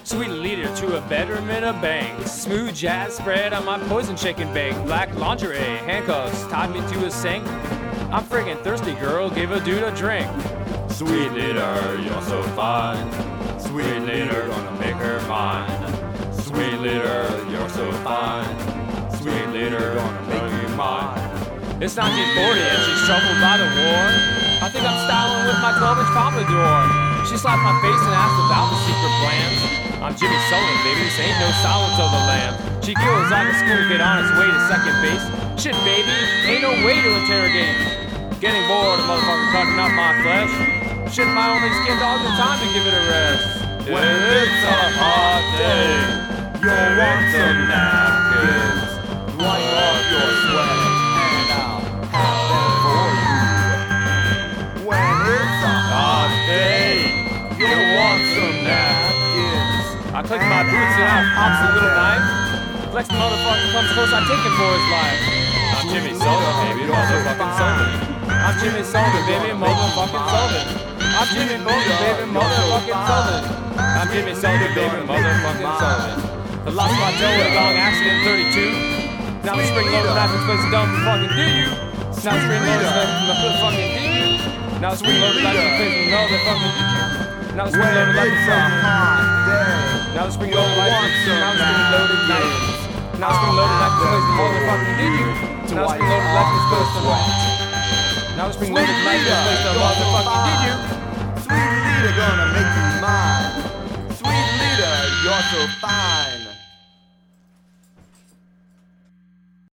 Sweet leader to a bedroom a bang. Smooth jazz spread on my poison chicken bang. Black lingerie, handcuffs tied me to a sink. I'm friggin' thirsty, girl, give a dude a drink. Sweet leader, you're so fine. Sweet leader, gonna make her mine. Sweet leader, you're so fine. Sweet leader, gonna make you mine. It's 1940 and she's troubled by the war. I think I'm styling with my 12-inch pompadour. She slapped my face and asked about the secret plans. I'm Jimmy Sullivan, baby, this ain't no Silence of the Lambs. She giggles like a school kid on its way to second base. Shit, baby, ain't no way to interrogate. Getting bored, a motherfucker cutting up my flesh. Shit, my only skin dog, no time to give it a rest. When it's a hot day, you'll want some napkins. Wipe off your sweat, and I'll have them for you. When it's a hot day, you'll want some napkins. I click my boots and out pops a little knife. Flex the motherfucker comes close, I take him for his life. I'm Jimmy Sullivan, baby, motherfucking Sullivan. I'm Jimmy Sullivan, baby, motherfucking Sullivan. I'm Jimmy Sullivan, baby, motherfucking Sullivan. I'm Jimmy Sullivan, baby, motherfucking Sullivan. I lost my Joe in a long accident in 32. Now the spring loaded knife is supposed to dump fucking do you. Now the spring loaded knife is supposed to fucking do you. Now the spring loaded knife is supposed to motherfucking do you. Now the spring loaded knife is supposed to now the spring loaded knife is now the spring loaded knife. Now the spring loaded knife is supposed to motherfucking do you. Now the spring loaded knife is supposed to what? Now the spring loaded knife is supposed to motherfucking did you. Sweet leader, gonna make you mine. Sweet leader, you're so fine.